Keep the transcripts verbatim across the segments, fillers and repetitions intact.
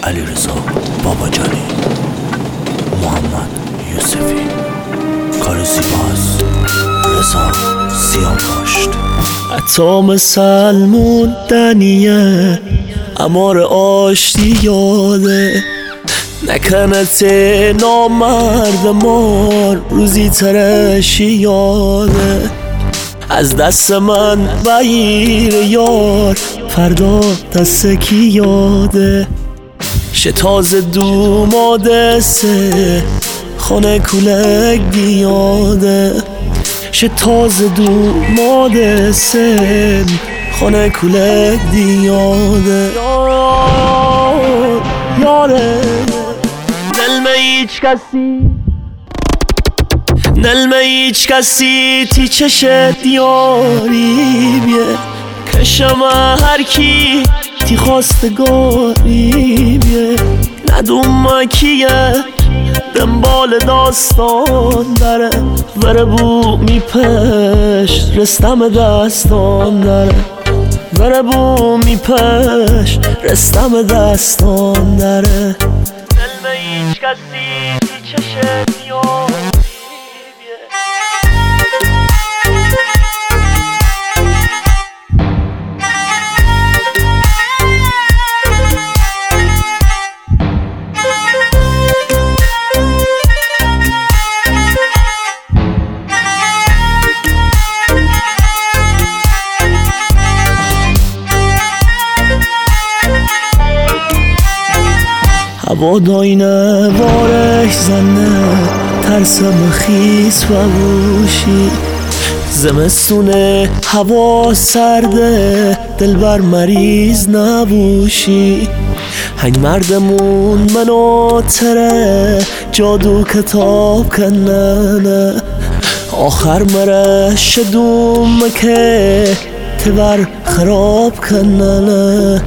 علیرضا باباجانی، محمد یوسفی، کار زیباست، رضا سیاوشت. حتی سلمون دنیه امار آشتی یاده، نکنت نامرد مار روزی ترشی یاده. از دست من بگیر یار فردا دست کی یاده. شتاز دوماده سه خانه کولک دیاده. شتاز دوماده سه خانه کولک دیاده. یاره نلمه هیچ کسی، نلمه هیچ کسی تی چشه دیاری بیه. کشم هر کی تی خواستگاری بیه. ندوم کیه دنبال داستان داره، وره بو میپش رستم دستان داره. وره بو میپش رستم دستان داره. نلمه هیچ کسی تی چشه دیاری. هوا داینه وارش زنه ترسم خیس و بوشی. زمستونه هوا سرده دلبر مریض نبوشی. هنگ مردمون منو تره جادو کتاب کننه. آخر مره شدوم که تبر خراب کننه.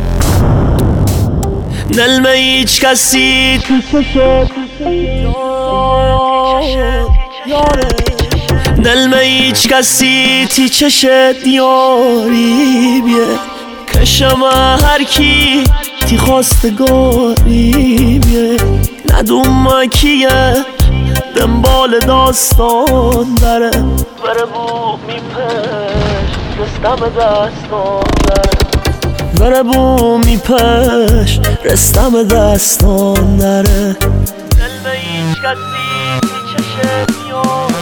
نلمه هیچ کسی تو چشه نلمه هیچ کسی تی چشه دیاری بیه. کشم هر کی تی خواستگاری بیه. ندوم کیه دنبال داستان داره، وره بو میپش رستم دستان داره. وره بو میپش رستم دستان داره. نلمه هیچ کسی تی چشه دیاری.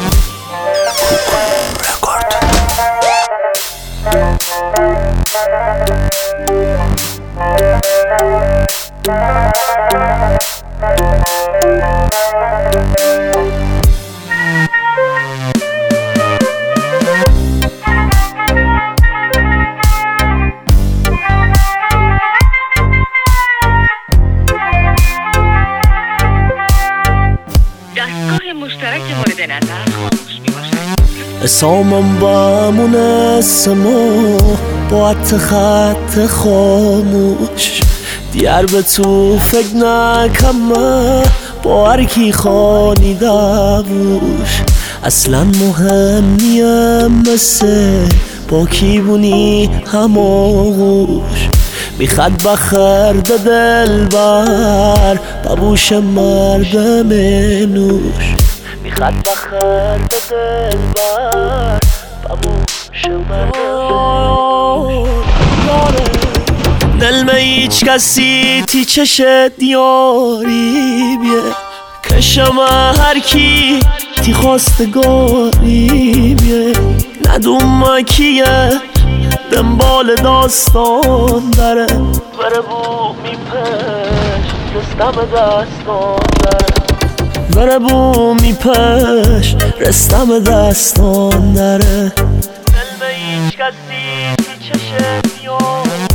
مشترک مورد نظر خاموش می باشد. اسامم بامونه سمو با عط خط خاموش. دیار به تو فکر نکمه با هرکی خانی دبوش. اصلا مهم نیم مثل با کی بونی هماغوش. میخد بخرد دل بر ببوش مردم نوش. میخد بخرد دل بر ببوش مردم نوش. نلمه هیچ کسی تی چشه دیاری بیه. کشم هر کی تی خواستگاری بیه. ندوم کیه دنبال داستان داره، وره بو میپش رستم دستان داره. وره بو میپش رستم دستان داره. نلمه هیچ کسی تی چشه دیاری.